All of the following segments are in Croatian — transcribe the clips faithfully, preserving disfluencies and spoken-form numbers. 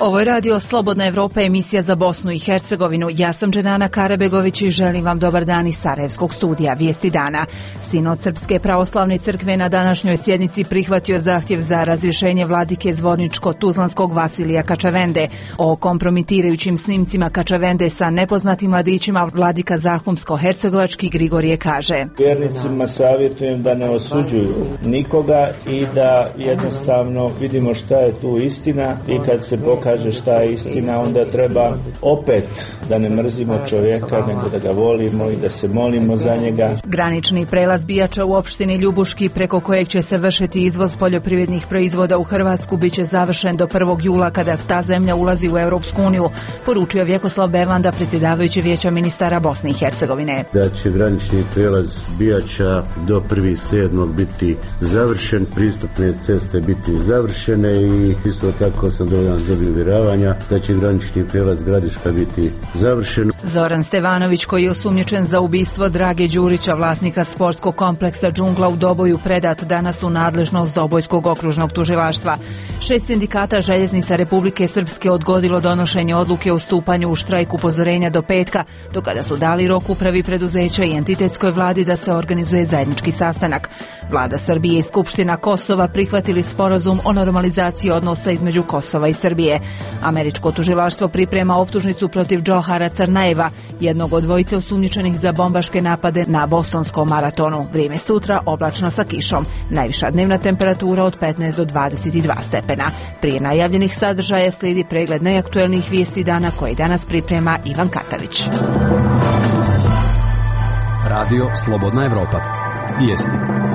Ovo je radio Slobodna Evropa, emisija za Bosnu i Hercegovinu. Ja sam Dženana Karabegović i želim vam dobar dan iz Sarajevskog studija. Vijesti dana. Sinod Srpske pravoslavne crkve na današnjoj sjednici prihvatio zahtjev za razrješenje vladike Zvorničko-Tuzlanskog Vasilija Kačavende. O kompromitirajućim snimcima Kačavende sa nepoznatim mladićima vladika Zahumsko-Hercegovački Grigorije kaže: Vjernicima savjetujem da ne osuđuju nikoga i da jednostavno vidimo šta je tu istina i kad se pokaže kaže šta je istina, onda treba opet da ne mrzimo čovjeka, nego da ga volimo i da se molimo za njega. Granični prelaz Bijača u opštini Ljubuški, preko kojeg će se vršiti izvoz poljoprivrednih proizvoda u Hrvatsku, biće završen do prvog jula kada ta zemlja ulazi u Europsku uniju, poručio Vjekoslav Bevanda, predsjedavajući Vijeća ministara Bosne i Hercegovine. Da će granični prelaz Bijača do prvog sedmog biti završen, pristupne ceste biti završene i isto tako sam dovoljan dobio uvjeravanja da će granični prijelaz Gradiška biti završen. Zoran Stevanović, koji je osumnjičen za ubistvo Drage Đurića, vlasnika sportskog kompleksa Džungla u Doboju, predat danas u nadležnost Dobojskog okružnog tužilaštva. Šest sindikata željeznica Republike Srpske odgodilo donošenje odluke o stupanju u štrajk upozorenja do petka, do kada su dali rok upravi preduzeća i entitetskoj vladi da se organizuje zajednički sastanak. Vlada Srbije i Skupština Kosova prihvatili sporazum o normalizaciji odnosa između Kosova i Srbije. Američko tužilaštvo priprema optužnicu protiv Džohara Crnajeva, jednog od dvojice osumnjičenih za bombaške napade na bostonskom maratonu. Vrijeme sutra oblačno sa kišom. Najviša dnevna temperatura od petnaest do dvadeset dva stepena. Prije najavljenih sadržaja slijedi pregled najaktuelnijih vijesti dana koji danas priprema Ivan Katavić. Radio Slobodna Evropa. Vijesti.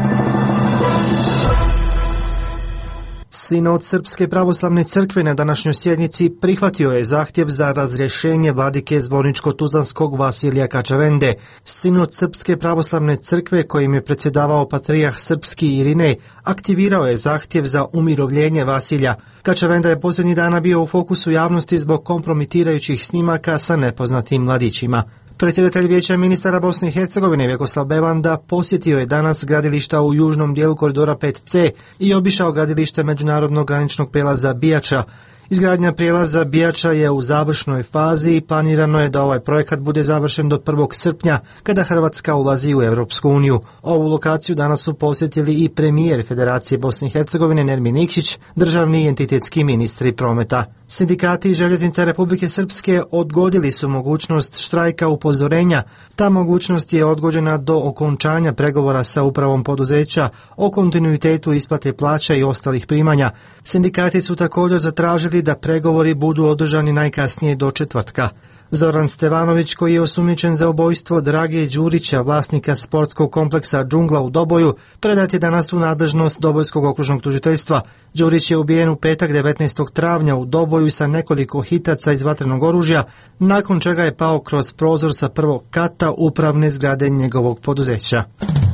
Sinod Srpske pravoslavne crkve na današnjoj sjednici prihvatio je zahtjev za razrješenje vladike Zvorničko-Tuzlanskog Vasilija Kačavende. Sinod Srpske pravoslavne crkve, kojim je predsjedavao patrijarh srpski Irinej, aktivirao je zahtjev za umirovljenje Vasilja. Kačavenda je posljednjih dana bio u fokusu javnosti zbog kompromitirajućih snimaka sa nepoznatim mladićima. Predsjedatelj Vijeća ministara Bosne i Hercegovine Vjekoslav Bevanda posjetio je danas gradilišta u južnom dijelu koridora pet ce i obišao gradilište međunarodnog graničnog prijelaza Bijača. Izgradnja prijelaza Bijača je u završnoj fazi i planirano je da ovaj projekat bude završen do prvog srpnja, kada Hrvatska ulazi u Europsku uniju. Ovu lokaciju danas su posjetili i premijer Federacije Bosne i Hercegovine Nermin Nikšić, državni i entitetski ministri prometa. Sindikati željeznica Republike Srpske odgodili su mogućnost štrajka upozorenja. Ta mogućnost je odgođena do okončanja pregovora sa upravom poduzeća o kontinuitetu isplate plaća i ostalih primanja. Sindikati su također zatražili da pregovori budu održani najkasnije do četvrtka. Zoran Stevanović, koji je osumnjičen za ubojstvo Drage Đurića, vlasnika sportskog kompleksa Džungla u Doboju, predat je danas u nadležnost Dobojskog okružnog tužiteljstva. Đurić je ubijen u petak devetnaestog travnja u Doboju sa nekoliko hitaca iz vatrenog oružja, nakon čega je pao kroz prozor sa prvog kata upravne zgrade njegovog poduzeća.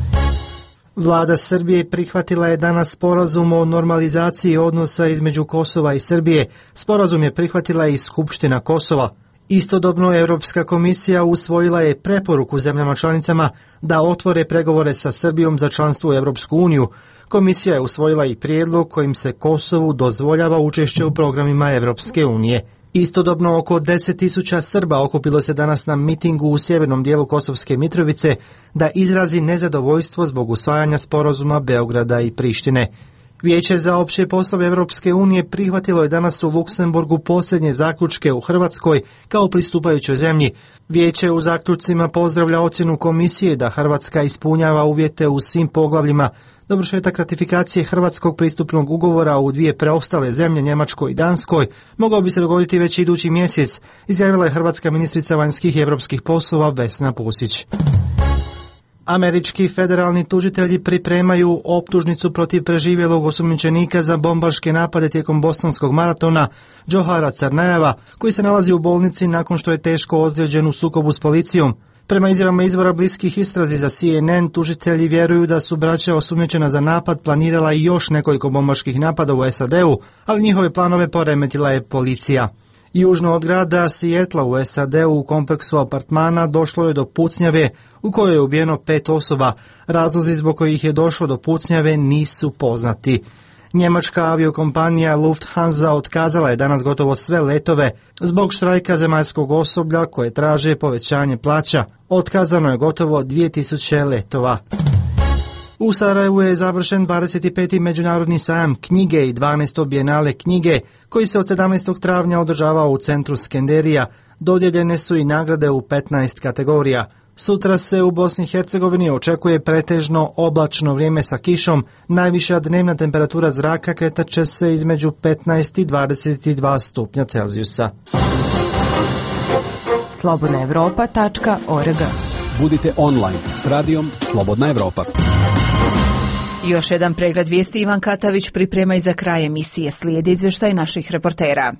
Vlada Srbije prihvatila je danas sporazum o normalizaciji odnosa između Kosova i Srbije. Sporazum je prihvatila i Skupština Kosova. Istodobno, Europska komisija usvojila je preporuku zemljama članicama da otvore pregovore sa Srbijom za članstvo u Europsku uniju. Komisija je usvojila i prijedlog kojim se Kosovu dozvoljava učešće u programima Europske unije. Istodobno, oko deset tisuća Srba okupilo se danas na mitingu u sjevernom dijelu Kosovske Mitrovice da izrazi nezadovoljstvo zbog usvajanja sporazuma Beograda i Prištine. Vijeće za opće poslove Europske unije prihvatilo je danas u Luksemburgu posljednje zaključke u Hrvatskoj kao pristupajućoj zemlji. Vijeće u zaključcima pozdravlja ocjenu komisije da Hrvatska ispunjava uvjete u svim poglavljima. Dovršetak ratifikacije Hrvatskog pristupnog ugovora u dvije preostale zemlje, Njemačkoj i Danskoj, mogao bi se dogoditi već idući mjesec, izjavila je hrvatska ministrica vanjskih i europskih poslova Vesna Pusić. Američki federalni tužitelji pripremaju optužnicu protiv preživjelog osumnjičenika za bombaške napade tijekom bostonskog maratona Džohara Crnajeva, koji se nalazi u bolnici nakon što je teško ozlijeđen u sukobu s policijom. Prema izjavama izvora bliskih istrazi za C N N, tužitelji vjeruju da su braća osumnjičena za napad planirala i još nekoliko bombaških napada u S A D-u, ali njihove planove poremetila je policija. Južno od grada Sijetla u S A D-u u kompleksu apartmana došlo je do pucnjave u kojoj je ubijeno pet osoba. Razlozi zbog kojih je došlo do pucnjave nisu poznati. Njemačka aviokompanija Lufthansa otkazala je danas gotovo sve letove zbog štrajka zemaljskog osoblja koje traže povećanje plaća. Otkazano je gotovo dvije tisuće letova. U Sarajevu je završen dvadeset peti Međunarodni sajam knjige i dvanaesto Bijenale knjige koji se od sedamnaestog travnja održavao u centru Skenderija. Dodijeljene su i nagrade u petnaest kategorija. Sutra se u Bosni i Hercegovini očekuje pretežno oblačno vrijeme sa kišom. Najviša dnevna temperatura zraka kretat će se između petnaest i dvadeset dva stupnja Celzijusa. slobodna evropa tačka org. Budite online s radijom Slobodna Evropa. Još jedan pregled vijesti. Ivan Katavić priprema i za kraj emisije. Slijedi izvještaj naših reportera.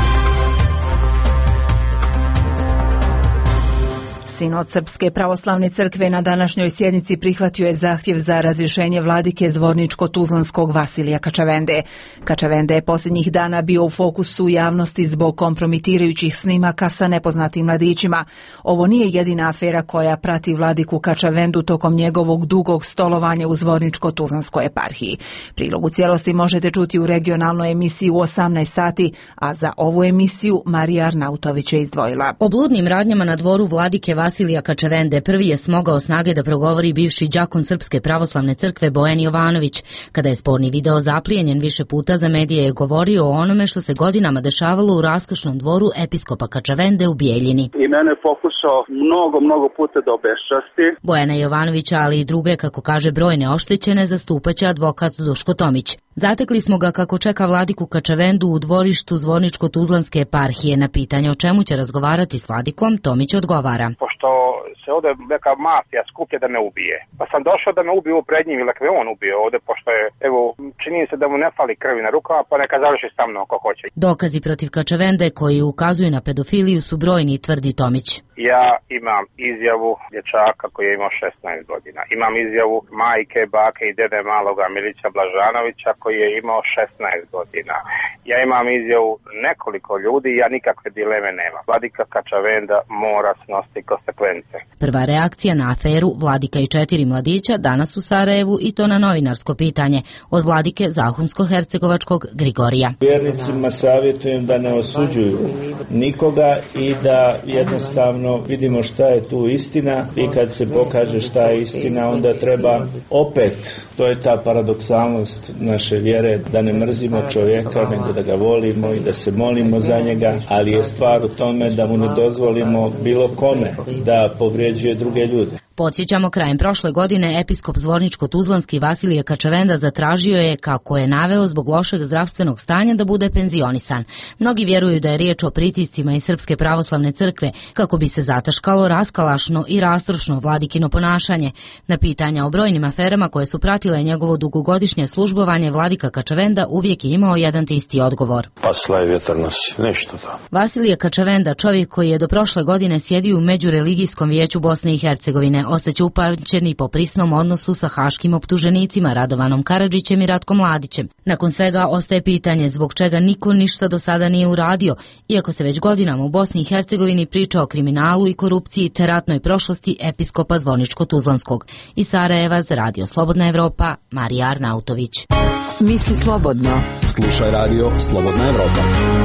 Sinod Srpske pravoslavne crkve na današnjoj sjednici prihvatio je zahtjev za razrješenje vladike Zvorničko-Tuzlanskog Vasilija Kačavende. Kačavende je posljednjih dana bio u fokusu javnosti zbog kompromitirajućih snimaka sa nepoznatim mladićima. Ovo nije jedina afera koja prati vladiku Kačavendu tokom njegovog dugog stolovanja u Zvorničko-Tuzlanskoj eparhiji. Prilog u cijelosti možete čuti u regionalnoj emisiji u osamnaest sati, a za ovu emisiju Marija Arnautović je izdvojila. O bludnim radnjama na dvoru vladike Vasilija Kačavende prvi je smogao snage da progovori bivši đakon Srpske pravoslavne crkve Bojan Jovanović. Kada je sporni video zaplijenjen više puta za medije je govorio o onome što se godinama dešavalo u raskošnom dvoru episkopa Kačavende u Bijeljini. I mene pokušao mnogo, mnogo puta da obeščasti. Bojana Jovanovića, ali i druge, kako kaže brojne oštećene, zastupaće advokat Duško Tomić. Zatekli smo ga kako čeka vladiku Kačavendu u dvorištu Zvorničko-Tuzlanske eparhije. Na pitanje o čemu će razgovarati s vladikom, Tomić odgovara. Pošto se ovdje neka mafija skuplja da me ubije. Pa sam došao da me ubiju pred njim ili me on ubije ovdje, pošto je, evo, čini se da mu ne fali krvi na rukama, pa neka završi sa mnom ako hoće. Dokazi protiv Kačavende koji ukazuju na pedofiliju su brojni, tvrdi Tomić. Ja imam izjavu dječaka koji je imao šesnaest godina. Imam izjavu majke, bake i dede maloga Milića Blažanovića koji je imao šesnaest godina. Ja imam izjavu nekoliko ljudi i ja nikakve dileme nema. Vladika Kačavenda mora snositi konsekvence. Prva reakcija na aferu vladika i četiri mladića danas u Sarajevu, i to na novinarsko pitanje od vladike Zahumsko-hercegovačkog Grigorija. Vjernicima savjetujem da ne osuđuju nikoga i da jednostavno vidimo šta je tu istina i kad se pokaže šta je istina onda treba opet, to je ta paradoksalnost naše vjere, da ne mrzimo čovjeka nego da ga volimo i da se molimo za njega, ali je stvar u tome da mu ne dozvolimo bilo kome da povrijeđuje druge ljude. Podsjećamo, krajem prošle godine episkop Zvorničko-Tuzlanski Vasilije Kačavenda zatražio je, kako je naveo, zbog lošeg zdravstvenog stanja da bude penzionisan. Mnogi vjeruju da je riječ o pritiscima iz Srpske pravoslavne crkve kako bi se zataškalo raskalašno i rastrošno vladikino ponašanje. Na pitanja o brojnim aferama koje su pratile njegovo dugogodišnje službovanje, vladika Kačavenda uvijek je imao jedan te isti odgovor. Pa slaj vjetar nosi, nešto to. Vasilije Kačavenda, čovjek koji je do prošle godine sjedio u Međureligijskom vijeću Bosne i Hercegovine, ostaće upamćen i po prisnom odnosu sa haškim optuženicima Radovanom Karadžićem i Ratkom Mladićem. Nakon svega ostaje pitanje zbog čega niko ništa do sada nije uradio, iako se već godinama u Bosni i Hercegovini priča o kriminalu i korupciji te ratnoj prošlosti episkopa Zvorničko-Tuzlanskog. Iz Sarajeva za Radio Slobodna Evropa, Marija Arnautović. Misli slobodno. Slušaj Radio Slobodna Evropa.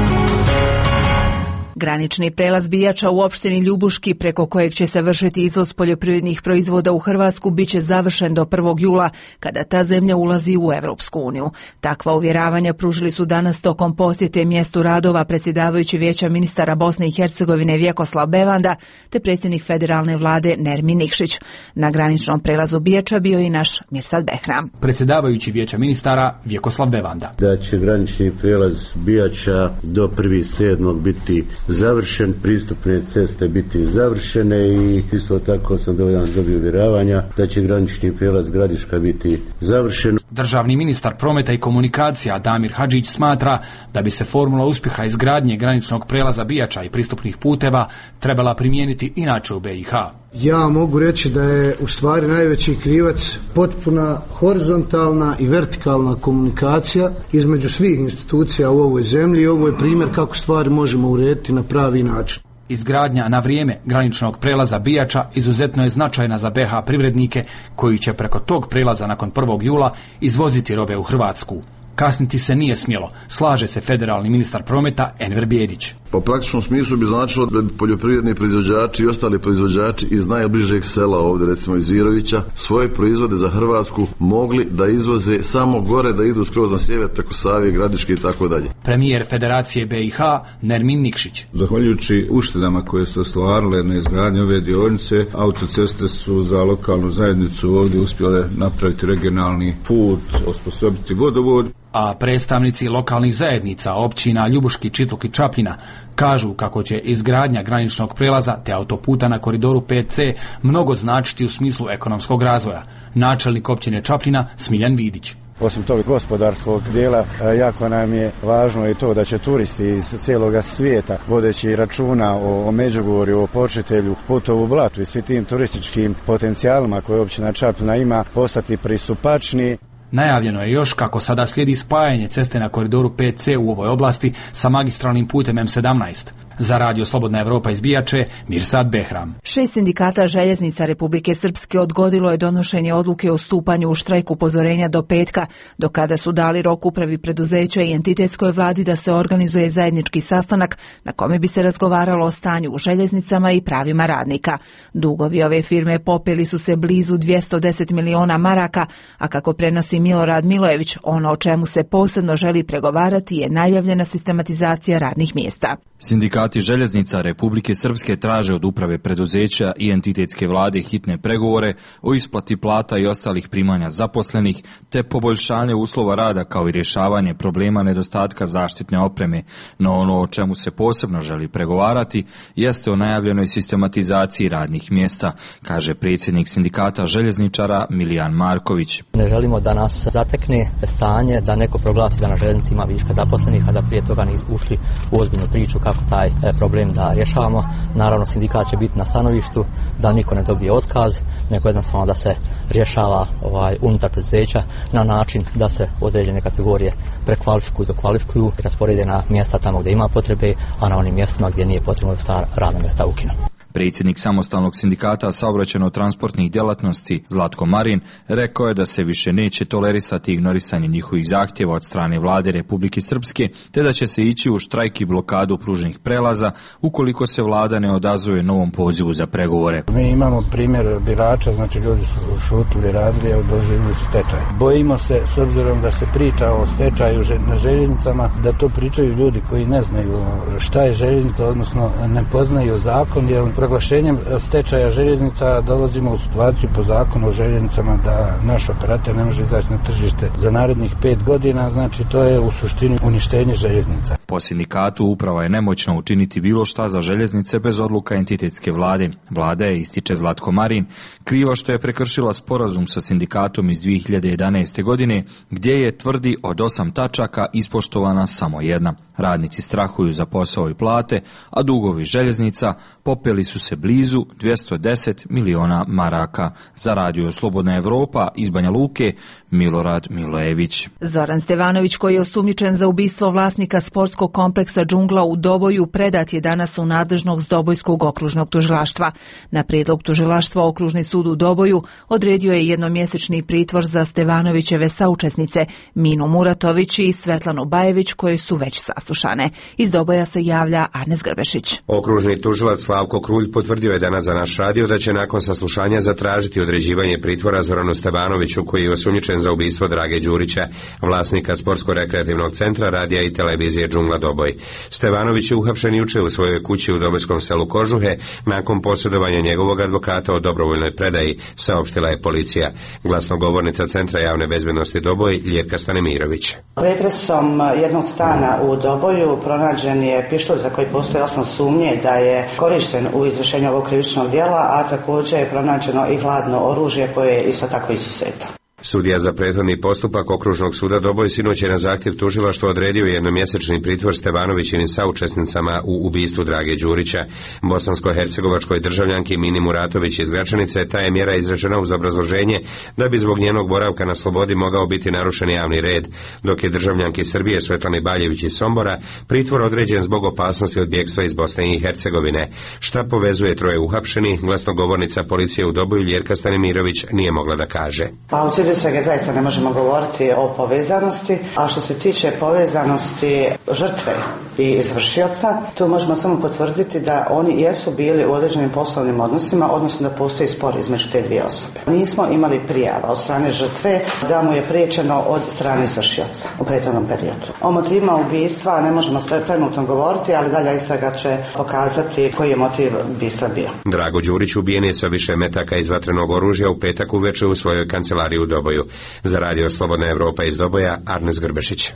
Granični prelaz Bijača u opštini Ljubuški, preko kojeg će se vršiti izvoz poljoprivrednih proizvoda u Hrvatsku, bit će završen do prvog jula, kada ta zemlja ulazi u Europsku uniju. Takva uvjeravanja pružili su danas tokom posjete mjestu radova predsjedavajući Vijeća ministara Bosne i Hercegovine Vjekoslav Bevanda te predsjednik federalne vlade Nermin Nikšić. Na graničnom prelazu Bijača bio i naš Mirsad Behram. Predsjedavajući Vijeća ministara Vjekoslav Bevanda. Da će granični prijelaz Bijača do prvog sedmog biti završen, pristupne ceste biti završene i isto tako sam dovoljan dobio uvjeravanja da će granični prijelaz Gradiška biti završen. Državni ministar prometa i komunikacija Damir Hadžić smatra da bi se formula uspjeha izgradnje graničnog prijelaza Bijača i pristupnih puteva trebala primijeniti inače u B i H. Ja mogu reći da je u stvari najveći krivac potpuna horizontalna i vertikalna komunikacija između svih institucija u ovoj zemlji i ovo je primjer kako stvari možemo urediti na pravi način. Izgradnja na vrijeme graničnog prelaza Bijača izuzetno je značajna za B H privrednike koji će preko tog prelaza nakon prvog jula izvoziti robe u Hrvatsku. Kasniti se nije smjelo, slaže se federalni ministar prometa Enver Bijedić. Po praktičnom smislu bi značilo da bi poljoprivredni proizvođači i ostali proizvođači iz najbližeg sela ovdje, recimo iz Virovića, svoje proizvode za Hrvatsku mogli da izvoze samo gore, da idu skroz na sjever preko Save, Gradiške i tako dalje. Premijer Federacije B i H Nermin Nikšić. Zahvaljujući uštedama koje su ostvarile na izgradnji ove dionice, autoceste su za lokalnu zajednicu ovdje uspjele napraviti regionalni put, osposobiti vodovod. A predstavnici lokalnih zajednica, općina Ljubuški, Čitluk i Čapljina kažu kako će izgradnja graničnog prijelaza te autoputa na koridoru pet ce mnogo značiti u smislu ekonomskog razvoja. Načelnik općine Čapljina Smiljan Vidić. Osim tog gospodarskog dijela, jako nam je važno i to da će turisti iz cijeloga svijeta, vodeći računa o, o Međugorju, o Počitelju, Putovu Blatu i svim tim turističkim potencijalima koje općina Čapljina ima, postati pristupačni. Najavljeno je još kako sada slijedi spajanje ceste na koridoru pet ce u ovoj oblasti sa magistralnim putem em sedamnaest. Za radio Slobodna Evropa iz Bijače, Mirsad Behram. Šest sindikata željeznica Republike Srpske odgodilo je donošenje odluke o stupanju u štrajk upozorenja do petka, do kada su dali rok upravi preduzeća i entitetskoj vladi da se organizuje zajednički sastanak na kome bi se razgovaralo o stanju u željeznicama i pravima radnika. Dugovi ove firme popeli su se blizu dvjesto deset miliona maraka, a kako prenosi Milorad Milojević, ono o čemu se posebno želi pregovarati je najavljena sistematizacija radnih mjesta. Sindikati željeznica Republike Srpske traže od uprave preduzeća i entitetske vlade hitne pregovore o isplati plata i ostalih primanja zaposlenih, te poboljšanje uslova rada kao i rješavanje problema nedostatka zaštitne opreme. No ono o čemu se posebno želi pregovarati jeste o najavljenoj sistematizaciji radnih mjesta, kaže predsjednik sindikata željezničara Milijan Marković. Ne želimo da nas zatekne stanje da neko proglasi da na željeznici ima viška zaposlenih, a da prije toga nismo ušli u ozbiljnu priču kako taj problem da rješavamo. Naravno, sindikat će biti na stanovištu da niko ne dobije otkaz, nego jednostavno da se rješava ovaj, unutar preduzeća na način da se određene kategorije prekvalifikuju, dokvalifikuju i rasporede na mjesta tamo gdje ima potrebe, a na onim mjestima gdje nije potrebno da se radna mjesta ukinu. Predsjednik samostalnog sindikata saobraćajno-transportnih djelatnosti Zlatko Marin rekao je da se više neće tolerisati ignorisanje njihovih zahtjeva od strane vlade Republike Srpske, te da će se ići u štrajk i blokadu pružnih prelaza ukoliko se vlada ne odazove novom pozivu za pregovore. Mi imamo primjer birača, znači ljudi su šutili, radili, a doživjeli su stečaj. Bojimo se, s obzirom da se priča o stečaju na željeznicama, da to pričaju ljudi koji ne znaju šta je željeznica, odnosno ne poznaju zakon, jer proglašenjem stečaja željeznica dolazimo u situaciju po zakonu o željeznicama da naš operator ne može izaći na tržište za narednih pet godina, znači to je u suštini uništenje željeznica. Po sindikatu uprava je nemoćna učiniti bilo šta za željeznice bez odluka entitetske vlade. Vlada je, ističe Zlatko Marin, kriva što je prekršila sporazum sa sindikatom iz dvije hiljade jedanaeste. godine, gdje je, tvrdi, od osam tačaka ispoštovana samo jedna. Radnici strahuju za posao i plate, a dugovi željeznica popeli su se blizu dvjesto deset miliona maraka. Za radio Slobodna Evropa iz Banja Luke, Milorad Milojević. Zoran Stevanović, koji je osumnjičen za ubistvo vlasnika sportskog kompleksa Džungla u Doboju, predat je danas u nadležnost Dobojskog okružnog tužilaštva. Na prijedlog tužilaštva Okružni sud u Doboju odredio je jednomjesečni pritvor za Stevanovićeve saučesnice Minu Muratović i Svetlanu Bajević, koje su već saslušane. Iz Doboja se javlja Arnes Grbešić. Okružni tužilac Slavko Krulj potvrdio je danas za naš radio da će nakon saslušanja zatražiti određivanje pritvora Zoranu Stevanoviću, koji je osumnjičen za ubistvo Drage Đurića, vlasnika sportsko-rekreativnog centra, radija i televizije Džungla Doboj. Stevanović je uhapšen juče u svojoj kući u Dobojskom selu Kožuhe nakon posjedovanja njegovog advokata o dobrovoljnoj predaji, saopštila je policija. Glasnogovornica Centra javne bezbednosti Doboj, Ljerka Stanimirović. Pretresom jednog stana u Doboju pronađen je pištolj za koji postoji osnov sumnje da je korišten u izvršenju ovog krivičnog djela, a također je pronađeno i hladno oružje koje je isto tako izuzeto. Sudija za prethodni postupak Okružnog suda Doboj sinoć je na zahtjev tužilaštva odredio jednomjesečni pritvor Stevanovićevim saučesnicama u ubistvu Drage Đurića. Bosansko-hercegovačkoj državljanki Mini Muratović iz Gračanice ta je mjera izrečena uz obrazloženje da bi zbog njenog boravka na slobodi mogao biti narušen javni red, dok je državljanki Srbije Svetlani Baljević iz Sombora pritvor određen zbog opasnosti od bjegstva iz Bosne i Hercegovine. Šta povezuje troje uhapšenih, glasnogovornica policije u Doboju Ljerka Stanimirović nije mogla da kaže. Pa u cilju istrage zaista ne možemo govoriti o povezanosti, a što se tiče povezanosti žrtve i izvršioca, tu možemo samo potvrditi da oni jesu bili u određenim poslovnim odnosima, odnosno da postoji spor između te dvije osobe. Nismo imali prijava od strane žrtve da mu je priječeno od strane izvršioca u prethodnom periodu. O motivima ubistva ne možemo trenutno govoriti, ali dalja istraga će pokazati koji je motiv ubistva bio. Drago Đurić ubijen je sa više metaka iz vatrenog oružja u petak uveče u svojoj kancelariji u Doboju. Za radio Slobodna Evropa iz Doboja, Arnes Grbešić.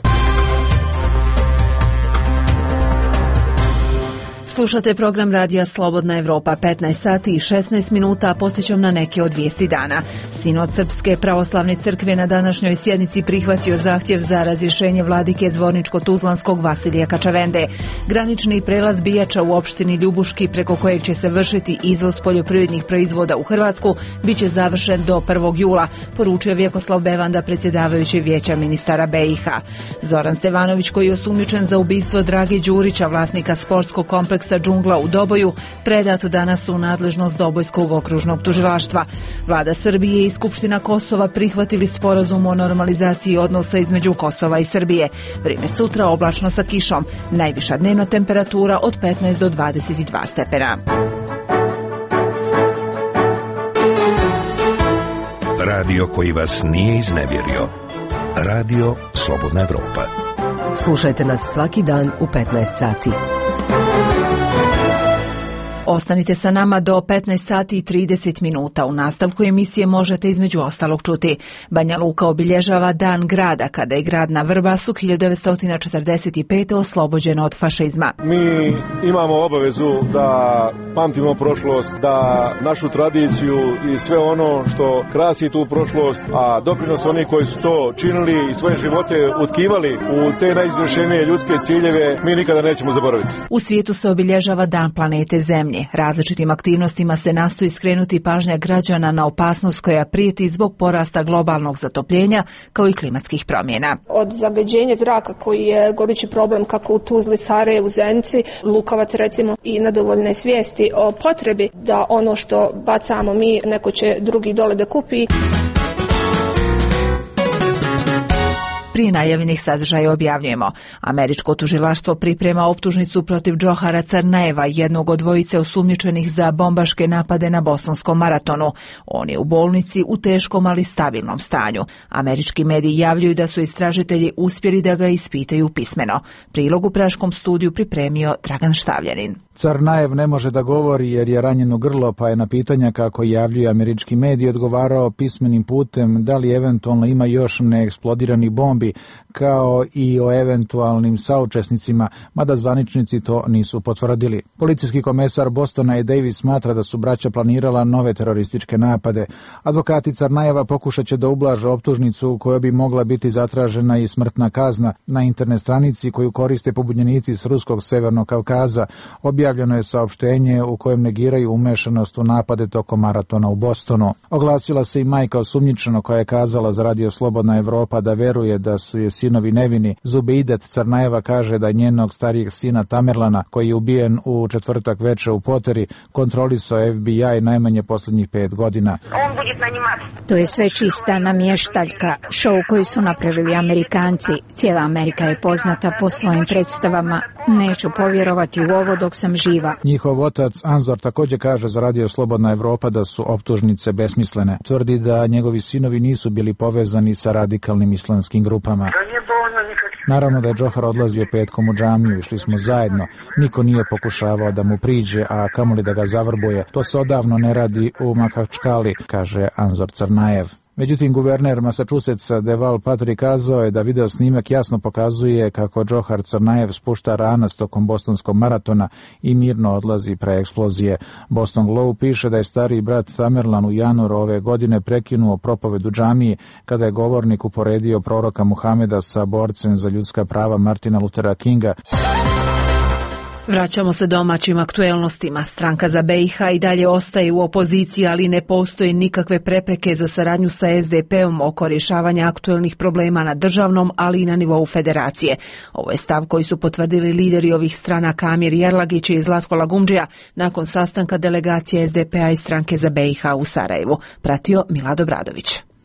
Slušate program radija Slobodna Evropa, petnaest sati i šesnaest minuta, posjećam na neke od vijesti dana. Sinod Srpske pravoslavne crkve na današnjoj sjednici prihvatio zahtjev za razrješenje vladike Zvorničko-Tuzlanskog Vasilija Kačavende. Granični prelaz Bijača u opštini Ljubuški, preko kojeg će se vršiti izvoz poljoprivrednih proizvoda u Hrvatsku, bit će završen do prvog jula, poručio Vjekoslav Bevanda, predsjedavajući Vijeća ministara B i H. Zoran Stevanović, koji je osumnjičen za ubistvo Drage Đurića, vlasnika sportskog kompleksa Džungla u Doboju, predat danas u nadležnost Dobojskog okružnog tužilaštva. Vlada Srbije i Skupština Kosova prihvatili sporazum o normalizaciji odnosa između Kosova i Srbije. Vrijeme sutra oblačno sa kišom. Najviša dnevna temperatura od petnaest do dvadeset dva stepena. Radio koji vas nije iznevjerio. Radio Slobodna Evropa. Slušajte nas svaki dan u petnaest sati. Ostanite sa nama do petnaest sati i trideset minuta. U nastavku emisije možete između ostalog čuti: Banja Luka obilježava Dan grada, kada je grad na Vrbasu hiljadu devetsto četrdeset pete. oslobođen od fašizma. Mi imamo obavezu da pamtimo prošlost, da našu tradiciju i sve ono što krasi tu prošlost, a doprinos oni koji su to činili i svoje živote utkivali u te najizvršenije ljudske ciljeve, mi nikada nećemo zaboraviti. U svijetu se obilježava Dan planete Zemlje. Različitim aktivnostima se nastoji skrenuti pažnja građana na opasnost koja prijeti zbog porasta globalnog zatopljenja kao i klimatskih promjena. Od zagađenja zraka koji je gorući problem kako u Tuzli, Sarajevu, Zenici, Lukovac recimo, i nedovoljne svijesti o potrebi da ono što bacamo mi neko će drugi dole da kupi. Prije najavljenih sadržaja objavljujemo: Američko tužilaštvo priprema optužnicu protiv Džohara Crnajeva, jednog od dvojice osumnjičenih za bombaške napade na Bostonskom maratonu. On je u bolnici u teškom ali stabilnom stanju. Američki mediji javljaju da su istražitelji uspjeli da ga ispitaju pismeno. Prilog u Praškom studiju pripremio Dragan Štavljanin. Crnajev ne može da govori jer je ranjen u grlo, pa je na pitanja, kako javljaju američki mediji, odgovarao pismenim putem da li eventualno ima još neeksplodiranih bombi, kao i o eventualnim saučesnicima, mada zvaničnici to nisu potvrdili. Policijski komesar Bostona i Davis smatra da su braća planirala nove terorističke napade. Advokati Crnajeva pokušat će da ublaže optužnicu koja bi mogla biti zatražena i smrtna kazna. Na internet stranici koju koriste pobunjenici s Ruskog Severnog Kavkaza objavljeno je saopštenje u kojem negiraju umešanost u napade tokom maratona u Bostonu. Oglasila se i majka osumnjičenog, koja je kazala za radio Slobodna Evropa da veruje da su je sinovi nevini. Zubeidat Crnajeva kaže da njenog starijeg sina Tamerlana, koji je ubijen u četvrtak veče u Poteri, kontrolisao F B I najmanje posljednjih pet godina. To je sve čista namještaljka, šou koji su napravili Amerikanci. Cijela Amerika je poznata po svojim predstavama. Neću povjerovati u ovo dok sam živa. Njihov otac Anzor također kaže za radio Slobodna Evropa da su optužnice besmislene. Tvrdi da njegovi sinovi nisu bili povezani sa radikalnim islamskim grupama. Naravno da je Džohar odlazio petkom u džamiju, išli smo zajedno. Niko nije pokušavao da mu priđe, a kamoli da ga zavrbuje. To se odavno ne radi u Makačkali, kaže Anzor Crnajev. Međutim, guverner Massachusettsa Deval Patrick kazao je da video snimak jasno pokazuje kako Džohar Crnajev spušta ranac tokom bostonskog maratona i mirno odlazi pre eksplozije. Boston Globe piše da je stariji brat Tamerlan u januaru ove godine prekinuo propoved u džamiji kada je govornik uporedio proroka Muhameda sa borcem za ljudska prava Martina Luthera Kinga. Vraćamo se domaćim aktuelnostima. Stranka za B i H i dalje ostaje u opoziciji, ali ne postoje nikakve prepreke za saradnju sa S D P-om oko rješavanja aktuelnih problema na državnom, ali i na nivou federacije. Ovo je stav koji su potvrdili lideri ovih stranaka Amir Jerlagić i Zlatko Lagumdžija nakon sastanka delegacije S D P-a i stranke za B i H u Sarajevu. Pratio Milad Obradović.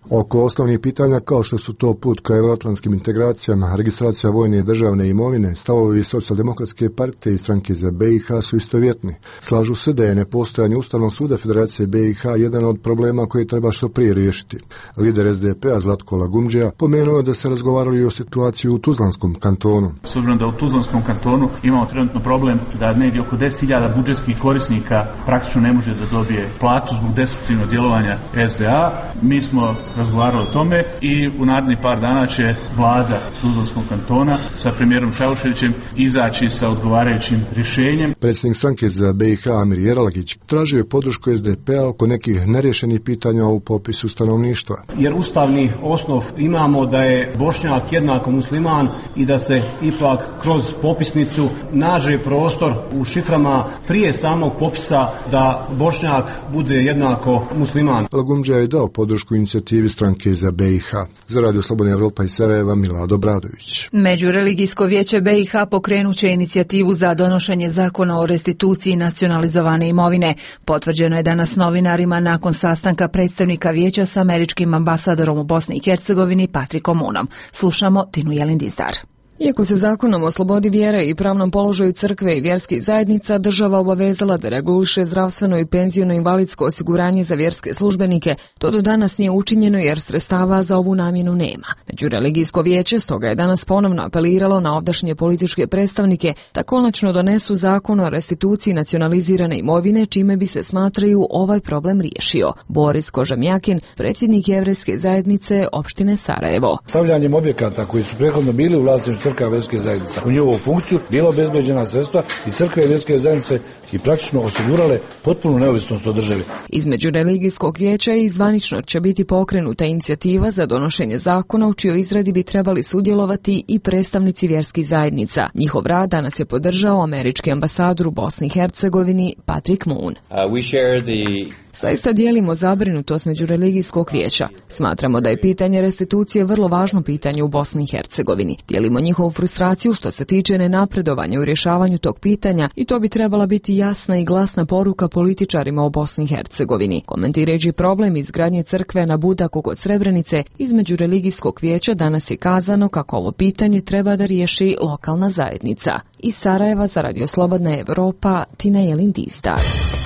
Oko osnovnih pitanja kao što su to put ka euroatlantskim integracijama, registracija vojne i državne imovine, stavovi Socijaldemokratske partije i stranke za B i H su istovjetni. Slažu se da je nepostojanje Ustavnog suda Federacije B i H jedan od problema koje treba što prije riješiti. Lider S D P-a Zlatko Lagumdžija pomenuo da se razgovarali o situaciji u Tuzlanskom kantonu. S obzirom da u Tuzlanskom kantonu imamo trenutno problem da negdje oko deset hiljada budžetskih korisnika praktično ne može da dobije platu zbog destruktivnog djelovanja S D A. Mi smo razgovarali o tome i u narednih par dana će vlada Tuzlanskog kantona sa premijerom Čauševićem izaći sa odgovarajućim rješenjem. Predsjednik stranke za B i H Amir Jeralagić tražio je podršku S D P-a oko nekih nerješenih pitanja u popisu stanovništva. Jer ustavni osnov imamo da je Bošnjak jednako musliman i da se ipak kroz popisnicu nađe prostor u šiframa prije samog popisa da Bošnjak bude jednako musliman. Lagumdžija je dao podršku inicijativi stranke za B i H. Za Radio Slobodna Evropa iz Sarajeva, Milado Bradović. Međureligijsko vijeće B i H pokrenuće inicijativu za donošenje zakona o restituciji nacionalizovane imovine. Potvrđeno je danas novinarima nakon sastanka predstavnika vijeća sa američkim ambasadorom u Bosni i Hercegovini Patrikom Moonom. Slušamo Tinu Jelindizdar. Iako se zakonom o slobodi vjere i pravnom položaju crkve i vjerskih zajednica država obavezala da reguliše zdravstveno i penziono invalidsko osiguranje za vjerske službenike, to do danas nije učinjeno jer sredstava za ovu namjenu nema. Međureligijsko vijeće stoga je danas ponovno apeliralo na ovdašnje političke predstavnike da konačno donesu zakon o restituciji nacionalizirane imovine, čime bi se, smatraju, ovaj problem riješio. Boris Kožamjakin, predsjednik Jevrejske zajednice opštine Sarajevo. Stavljanjem objekata koji su prethodno bili u vlasništvu crkva i vjerske zajednice u njihovu funkciju bilo obezbeđena sredstva i crkve i vjerske zajednice i praktično osigurale potpunu neovisnost od države. Između religijskog vijeća i zvanično će biti pokrenuta inicijativa za donošenje zakona u čijoj izradi bi trebali sudjelovati i predstavnici vjerskih zajednica. Njihov rad danas je podržao američki ambasador u Bosni i Hercegovini Patrick Moon. Uh, we share the Zaista dijelimo zabrinutost Međureligijskog vijeća. Smatramo da je pitanje restitucije vrlo važno pitanje u Bosni i Hercegovini. Dijelimo njihovu frustraciju što se tiče nenapredovanja u rješavanju tog pitanja i to bi trebala biti jasna i glasna poruka političarima u Bosni i Hercegovini. Komentirajući problem izgradnje crkve na Budaku kod Srebrenice, iz Međureligijskog vijeća danas je kazano kako ovo pitanje treba da riješi lokalna zajednica. Iz Sarajeva za Radio Slobodna Evropa, Tina Jelindizdar.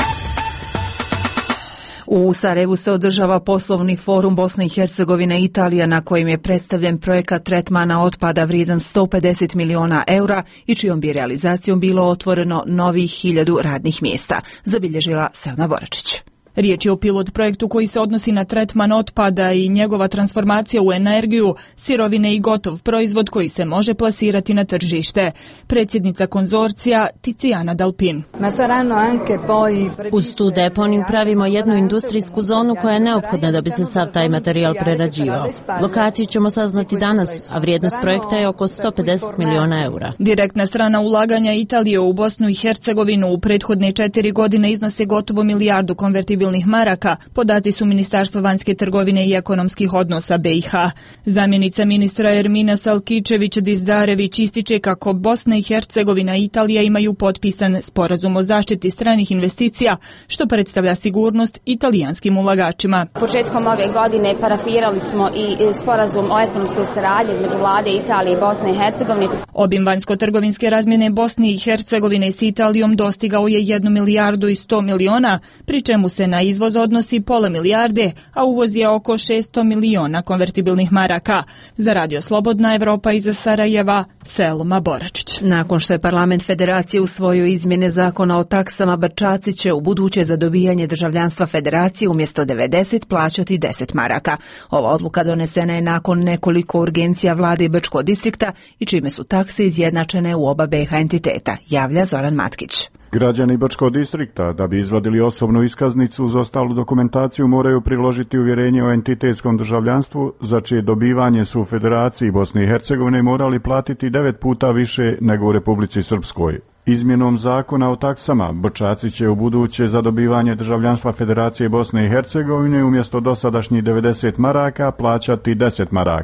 U Sarajevu se održava poslovni forum Bosne i Hercegovine i Italija na kojem je predstavljen projekat tretmana otpada vrijedan sto pedeset miliona eura i čijom bi realizacijom bilo otvoreno novih hiljadu radnih mjesta, zabilježila Selma Boračić. Riječ je o pilot projektu koji se odnosi na tretman otpada i njegova transformacija u energiju, sirovine i gotov proizvod koji se može plasirati na tržište. Predsjednica konzorcija Tiziana Dalpin. Uz tu deponiju pravimo jednu industrijsku zonu koja je neophodna da bi se sav taj materijal prerađivao. Lokaciju ćemo saznati danas, a vrijednost projekta je oko sto pedeset miliona eura. Direktna strana ulaganja Italije u Bosnu i Hercegovinu u prethodne četiri godine iznose gotovo milijardu konvertibilnih maraka, podaci su Ministarstva vanjske trgovine i ekonomskih odnosa B i H. Zamjenica ministra Ermina Salkičević-Dizdarević ističe kako Bosna i Hercegovina i Italija imaju potpisan sporazum o zaštiti stranih investicija, što predstavlja sigurnost italijanskim ulagačima. Početkom ove godine parafirali smo i sporazum o ekonomskoj saradnji između vlade Italije i Bosne i Hercegovine. Obim vanjsko-trgovinske razmjene Bosne i Hercegovine s Italijom dostigao je jednu milijardu i sto miliona, pri čemu se na izvoz odnosi pola milijarde, a uvoz je oko šesto miliona konvertibilnih maraka. Za Radio Slobodna Evropa iz Sarajeva, Selma Boračić. Nakon što je parlament federacije usvojio izmjene zakona o taksama, Brčaci će u buduće za dobijanje državljanstva federacije umjesto devedeset plaćati deset maraka. Ova odluka donesena je nakon nekoliko urgencija vlade Brčkog distrikta i čime su takse izjednačene u oba B i H entiteta, javlja Zoran Matkić. Građani Brčkog distrikta, da bi izvadili osobnu iskaznicu uz ostalu dokumentaciju, moraju priložiti uvjerenje o entitetskom državljanstvu, za čije dobivanje su u Federaciji Bosne i Hercegovine morali platiti devet puta više nego u Republici Srpskoj. Izmjenom zakona o taksama, Brčaci će u buduće za dobivanje državljanstva Federacije Bosne i Hercegovine umjesto dosadašnjih devedeset maraka plaćati deset maraka.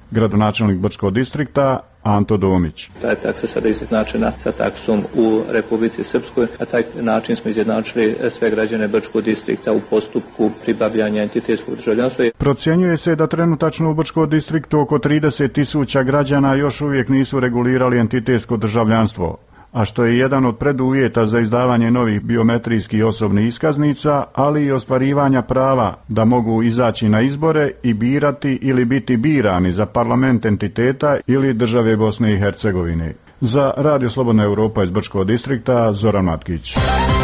gradonačelnik Brčkog distrikta Anto Domić. Ta je taksa sada izjednačena sa taksom u Republici Srpskoj, na taj način smo izjednačili sve građane Brčkog distrikta u postupku pribavljanja entitetskog državljanstva. Procjenjuje se da trenutačno u Brčkom distriktu oko trideset tisuća građana još uvijek nisu regulirali entitetsko državljanstvo, a što je jedan od preduvjeta za izdavanje novih biometrijskih osobnih iskaznica, ali i ostvarivanja prava da mogu izaći na izbore i birati ili biti birani za parlament entiteta ili države Bosne i Hercegovine. Za Radio Slobodna Europa iz Brčkog distrikta, Zoran Matkić.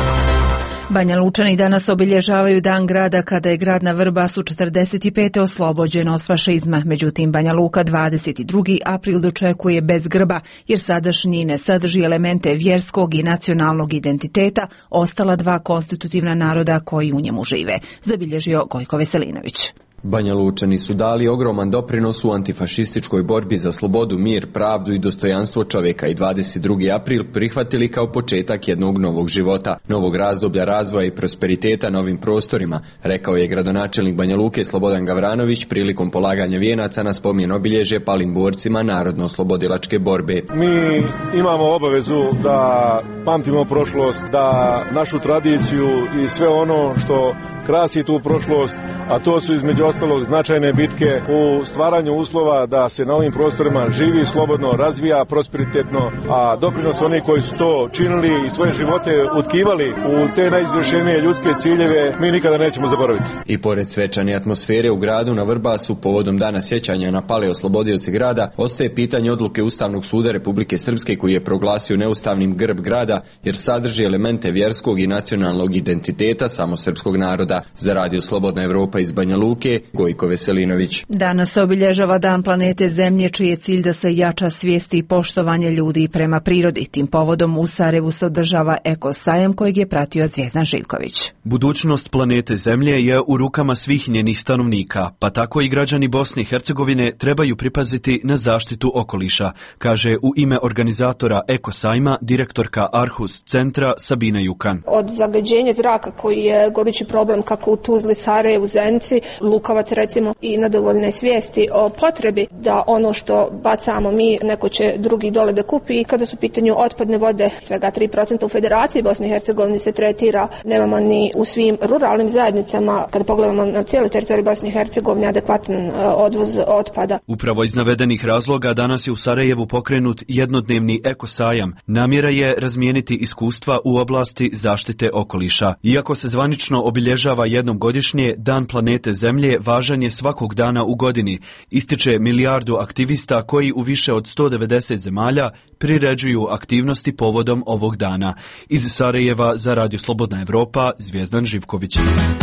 Banja Lučani danas obilježavaju dan grada kada je grad na Vrbasu četrdeset pete oslobođen od fašizma. Međutim, Banja Luka dvadeset drugi april dočekuje bez grba, jer sadašnji ne sadrži elemente vjerskog i nacionalnog identiteta ostala dva konstitutivna naroda koji u njemu žive. Zabilježio Gojko Veselinović. Banja Lučani su dali ogroman doprinos u antifašističkoj borbi za slobodu, mir, pravdu i dostojanstvo čovjeka i dvadeset drugi april prihvatili kao početak jednog novog života, novog razdoblja razvoja i prosperiteta na ovim prostorima, rekao je gradonačelnik Banja Luke Slobodan Gavranović prilikom polaganja vijenaca na spomen obilježje palim borcima narodno-oslobodilačke borbe. Mi imamo obavezu da pamtimo prošlost, da našu tradiciju i sve ono što krasi tu prošlost, a to su između ostalog značajne bitke u stvaranju uslova da se na ovim prostorima živi slobodno, razvija prosperitetno, a doprinos oni koji su to činili i svoje živote utkivali u te najizvršenije ljudske ciljeve mi nikada nećemo zaboraviti. I pored svečane atmosfere u gradu na Vrbasu povodom dana sjećanja na pale oslobodioce grada, ostaje pitanje odluke Ustavnog suda Republike Srpske koji je proglasio neustavnim grb grada jer sadrži elemente vjerskog i nacionalnog identiteta samo srpskog naroda. Za Radio Slobodna Europa iz Banja Luke, Gojko Veselinović. Danas se obilježava Dan planete Zemlje, čiji je cilj da se jača svijest i poštovanje ljudi prema prirodi. Tim povodom u Sarajevu se održava Eko sajam kojeg je pratio Zvijezdan Živković. Budućnost planete Zemlje je u rukama svih njenih stanovnika, pa tako i građani Bosne i Hercegovine trebaju pripaziti na zaštitu okoliša, kaže u ime organizatora Eko sajma direktorka Arhus centra Sabina Jukan. Od zagađenja zraka koji je gorući problem kako u Tuzli, Sarajevu, Zenici, Lukovac recimo i nedovoljne svijesti o potrebi da ono što bacamo mi neko će drugi dole da kupi i kada su u pitanju otpadne vode svega tri posto u Federaciji Bosne i Hercegovine se tretira, nemamo ni u svim ruralnim zajednicama kada pogledamo na cijelu teritoriju Bosne i Hercegovine adekvatan odvoz otpada. Upravo iz navedenih razloga danas je u Sarajevu pokrenut jednodnevni Eko sajam. Namjera je razmijeniti iskustva u oblasti zaštite okoliša. Iako se zvanično obilježava jednom godišnje, Dan planete Zemlje važan je svakog dana u godini. Ističe milijardu aktivista koji u više od sto devedeset zemalja priređuju aktivnosti povodom ovog dana. Iz Sarajeva za Radio Slobodna Europa, Zvijezdan Živković.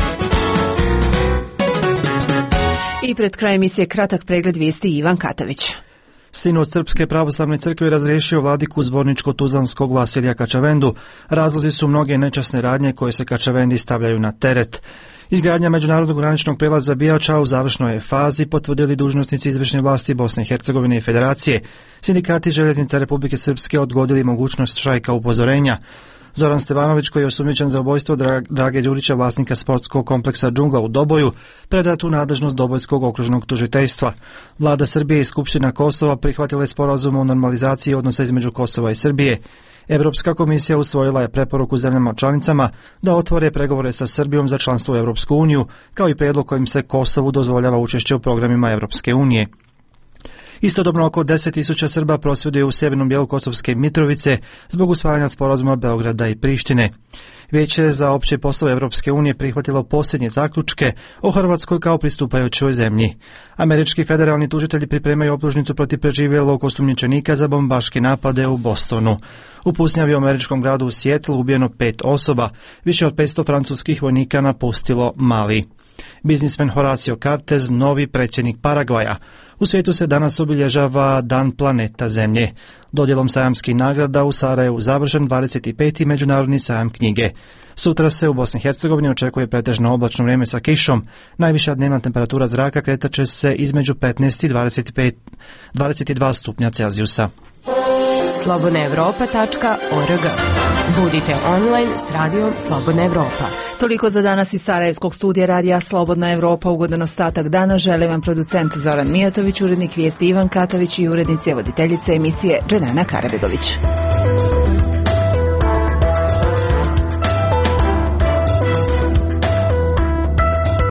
I pred krajem emisije kratak pregled vijesti Ivan Katavić. Sinod Srpske pravoslavne crkve razriješio vladiku zborničko-tuzlanskog Vasilija Kačavendu. Razlozi su mnoge nečasne radnje koje se Kačavendi stavljaju na teret. Izgradnja međunarodnog graničnog prijelaza Bijača u završnoj je fazi, potvrdili dužnosnici izvršne vlasti Bosne i Hercegovine i Federacije. Sindikati željeznica Republike Srpske odgodili mogućnost štrajka upozorenja. Zoran Stevanović, koji je osumnjičen za ubojstvo Drage Đurića, vlasnika sportskog kompleksa Džungla u Doboju, predat u nadležnost Dobojskog okružnog tužiteljstva. Vlada Srbije i Skupština Kosova prihvatile sporazum o normalizaciji odnosa između Kosova i Srbije. Europska komisija usvojila je preporuku zemljama članicama da otvore pregovore sa Srbijom za članstvo u Europsku uniju, kao i prijedlog kojim se Kosovu dozvoljava učešće u programima Europske unije. Istodobno oko deset tisuća Srba prosvjeduje u sjevernom dijelu Kosovske Mitrovice zbog usvajanja sporazuma Beograda i Prištine. Vijeće za opće poslove Europske unije prihvatilo posljednje zaključke o Hrvatskoj kao pristupajućoj zemlji. Američki federalni tužitelji pripremaju optužnicu protiv preživjelog osumnjičenika za bombaške napade u Bostonu. U pusnjavi u američkom gradu u Sijetlu ubijeno pet osoba, više od petsto francuskih vojnika napustilo Mali. Biznismen Horacio Cartes, novi predsjednik Paragvaja. U svijetu se danas obilježava Dan planeta Zemlje. Dodjelom sajamskih nagrada u Sarajevu završen dvadeset peti međunarodni sajam knjige. Sutra se u Bosni i Hercegovini očekuje pretežno oblačno vrijeme sa kišom. Najviša dnevna temperatura zraka kretat će se između petnaest i dvadeset pet, dvadeset dva stupnja Celzijusa. slobodna evropa tačka org. Budite online s radijom Slobodna Evropa. Toliko za danas iz Sarajevskog studija radija Slobodna Evropa. Ugodan ostatak dana žele vam producent Zoran Mijatović, urednik vijesti Ivan Katavić i urednice voditeljice emisije Dženana Karabegović.